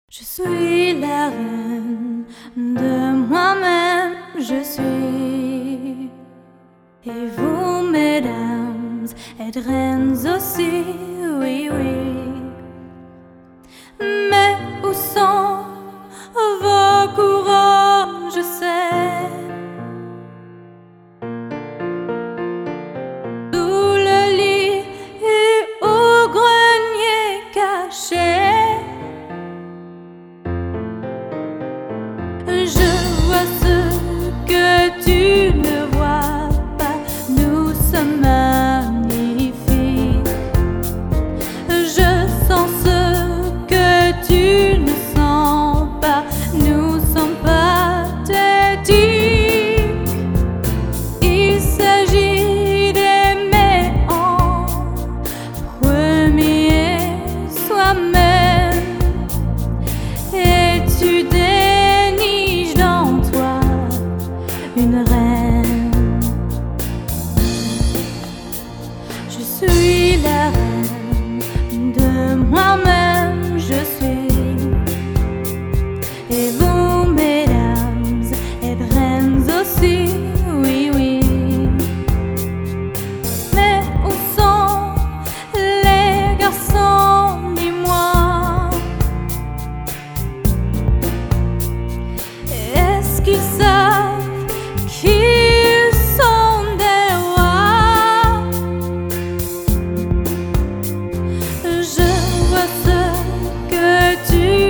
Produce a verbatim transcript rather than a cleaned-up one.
Je suis la reine de moi-même, je suis. Et vous, mesdames, êtes reines aussi, oui, oui. Mais où sont vos couronnes, je sais. Sous le lit et au grenier caché. Je vois ce que tu ne vois pas, nous sommes magnifiques. Je sens ce que tu ne sens pas, nous sommes pathétiques. Il s'agit d'aimer en premier soi-même, et tu déniches dans toi une reine. Je suis la reine de moi-même, je suis. Et vous, mesdames, êtes reines aussi, oui, oui. Mais où sont les garçons, dis-moi? Est-ce qu'ils savent qu'ils sont des rois? Je vois ce que tu